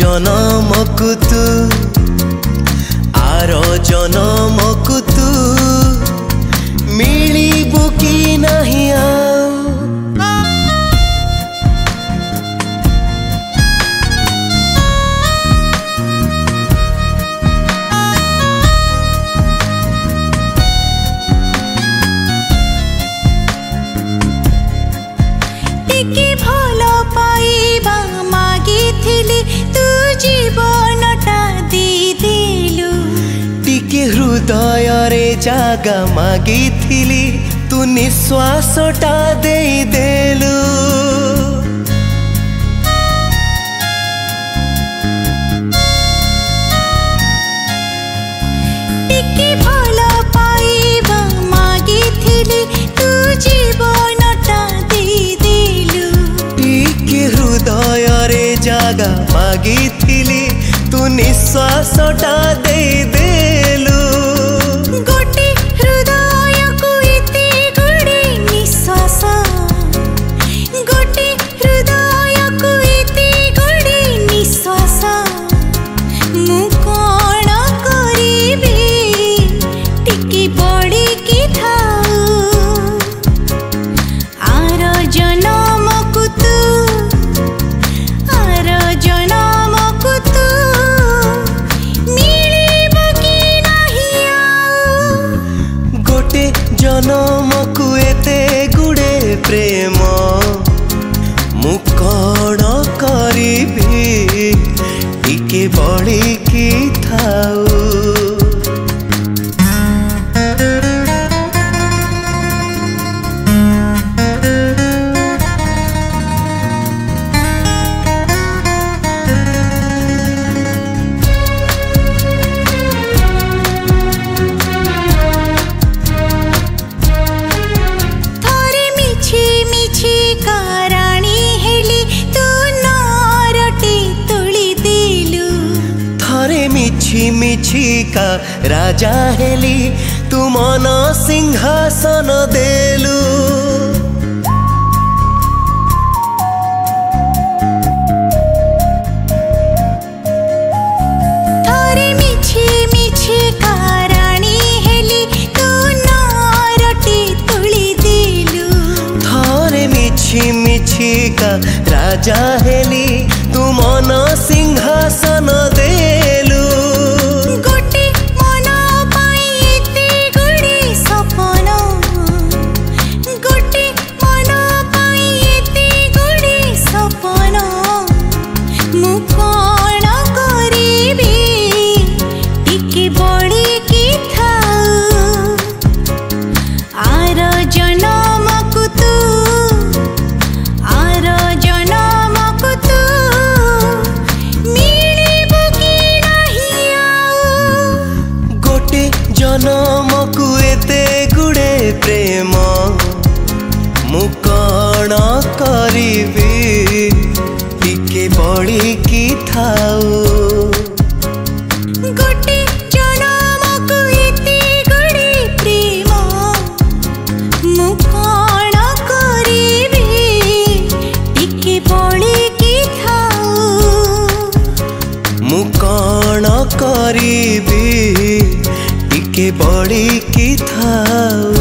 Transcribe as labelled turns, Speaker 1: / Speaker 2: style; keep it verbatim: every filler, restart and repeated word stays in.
Speaker 1: जनमकु तू आर जनमकु तू मिलिबु कि नाही आउ।
Speaker 2: टिके भल पाइबा मागिथिली तू जीवनटा देदेलु।
Speaker 1: टिके हृदय रे जागा मागिथिली तू निश्वासटा देदेलु।
Speaker 2: टिके भल पाइबा मागिथिली तू जीवनटा देदेलु।
Speaker 1: टिके हृदय रे जागा मागिथिली तू निश्वासटा देदेलु।
Speaker 2: गोटे हृदय को एते गुड़े निश्वास, गोटे हृदय को एते गुड़े निश्वास। मु कौन करिबे टिके बढ़िकी थाउ। आर जनमकु तू आर जनमकु तू मिलिबु कि नाही आउ।
Speaker 1: गोटे जनमकु एते गुड़े प्रेम मु कौन करिबी टिके बढ़िकी थाउ।
Speaker 2: थरे मिछि मिछि कराणी हेली तू नरटी तुली देलु।
Speaker 1: थरे मिछि मिछि का राजा हेली तू मन सिंहासन देलु।
Speaker 2: थरे मिछि मिछि कराणी हेली तू नरटी तुली देलु।
Speaker 1: थरे मिछि मिछि का राजा हेली तू मन सिंहासन देलु।
Speaker 2: गोटे मन पाई एते गुड़े सपन, गोटे मन पाई एते गुड़े सपन। मु कौन करिबे टिके बढ़िकी थाउ। आर जनमकु तू आर जनमकु तू मिलिबु कि नाही आउ।
Speaker 1: गोटे जनमकु एते गुड़े प्रेम मु कौन करिबी टिके बढ़िकी थाउ।
Speaker 2: गोटे जनमकु एते गुड़े प्रेम मु कौन करिबे टिके बढ़िकी थाउ।
Speaker 1: मु कौन करिबी टिके बढ़िकी थाउ।